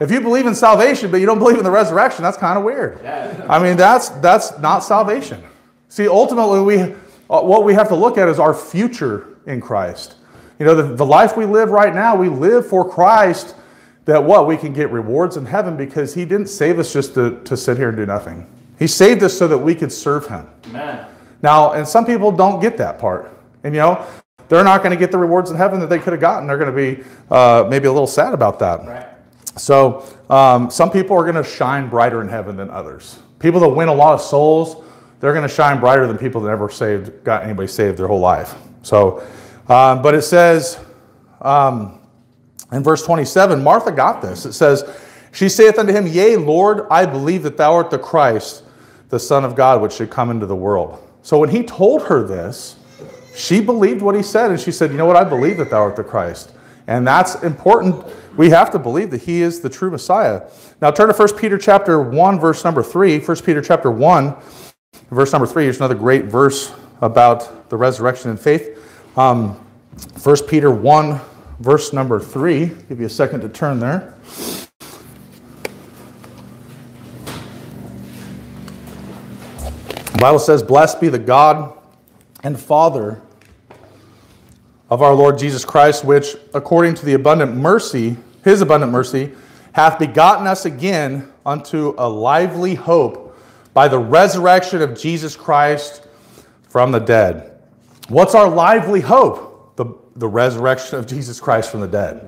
if you believe in salvation, but you don't believe in the resurrection, that's kind of weird. I mean, that's not salvation. See, ultimately, what we have to look at is our future in Christ. You know, the life we live right now, we live for Christ, that we can get rewards in heaven, because he didn't save us just to sit here and do nothing. He saved us so that we could serve him. Amen. Now, and some people don't get that part. And, you know, they're not going to get the rewards in heaven that they could have gotten. They're going to be maybe a little sad about that. Right. So some people are going to shine brighter in heaven than others. People that win a lot of souls, they're going to shine brighter than people that never got anybody saved their whole life. So, but it says in verse 27, Martha got this. It says, she saith unto him, Yea, Lord, I believe that thou art the Christ, the Son of God, which should come into the world. So when he told her this, she believed what he said, and she said, you know what, I believe that thou art the Christ. And that's important. We have to believe that he is the true Messiah. Now turn to 1 Peter chapter 1, verse number 3. 1 Peter chapter 1, verse number 3. Here's another great verse about the resurrection and faith. 1 Peter 1, verse number 3. Give you a second to turn there. The Bible says, Blessed be the God and Father of our Lord Jesus Christ, which according to the abundant mercy, his abundant mercy, hath begotten us again unto a lively hope by the resurrection of Jesus Christ from the dead. What's our lively hope? The resurrection of Jesus Christ from the dead.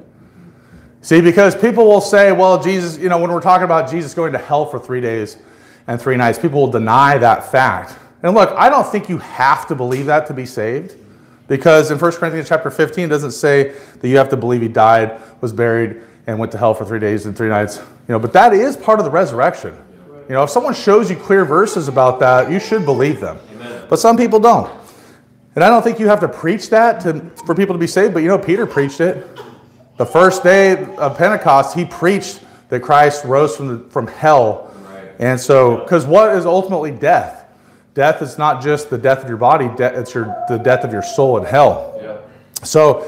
See, because people will say, well, Jesus, you know, when we're talking about Jesus going to hell for 3 days and 3 nights, people will deny that fact. And look, I don't think you have to believe that to be saved, because in 1 Corinthians chapter 15, it doesn't say that you have to believe he died, was buried, and went to hell for 3 days and 3 nights. You know, but that is part of the resurrection. You know, if someone shows you clear verses about that, you should believe them. Amen. But some people don't. And I don't think you have to preach that for people to be saved, but you know, Peter preached it. The first day of Pentecost, he preached that Christ rose from hell. Right. And so, because what is ultimately death? Death is not just the death of your body, it's the death of your soul in hell. Yeah. So,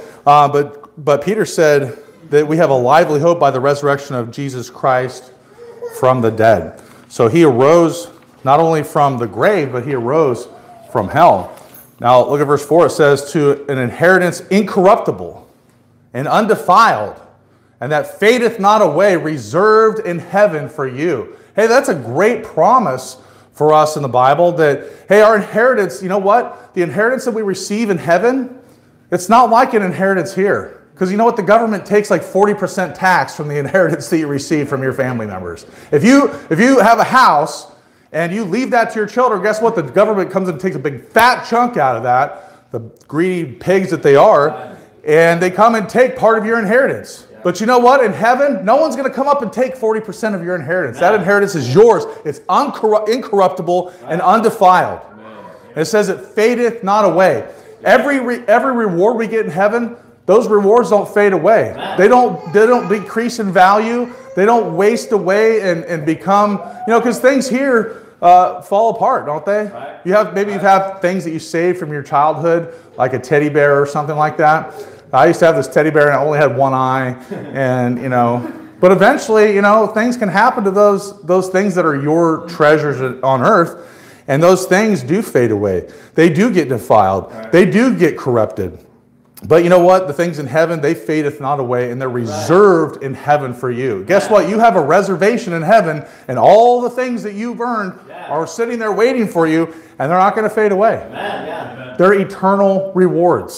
but Peter said that we have a lively hope by the resurrection of Jesus Christ from the dead. So he arose not only from the grave, but he arose from hell. Now look at verse 4. It says, to an inheritance incorruptible and undefiled, and that fadeth not away, reserved in heaven for you. Hey, that's a great promise for us in the Bible, that, hey, our inheritance, you know what? The inheritance that we receive in heaven, it's not like an inheritance here. Because you know what? The government takes like 40% tax from the inheritance that you receive from your family members. If you have a house and you leave that to your children, guess what? The government comes and takes a big fat chunk out of that, the greedy pigs that they are, and they come and take part of your inheritance. But you know what? In heaven, no one's going to come up and take 40% of your inheritance. That inheritance is yours. It's incorruptible and undefiled. And it says it fadeth not away. Every reward we get in heaven, those rewards don't fade away. They don't decrease in value. They don't waste away and become, you know, because things here fall apart, don't they? Maybe you've had things that you saved from your childhood, like a teddy bear or something like that. I used to have this teddy bear and I only had one eye, and you know, but eventually, you know, things can happen to those things that are your treasures on earth, and those things do fade away. They do get defiled. They do get corrupted. But you know what? The things in heaven, they fadeth not away, and they're reserved in heaven for you. Guess what? You have a reservation in heaven, and all the things that you've earned are sitting there waiting for you, and they're not going to fade away. They're eternal rewards.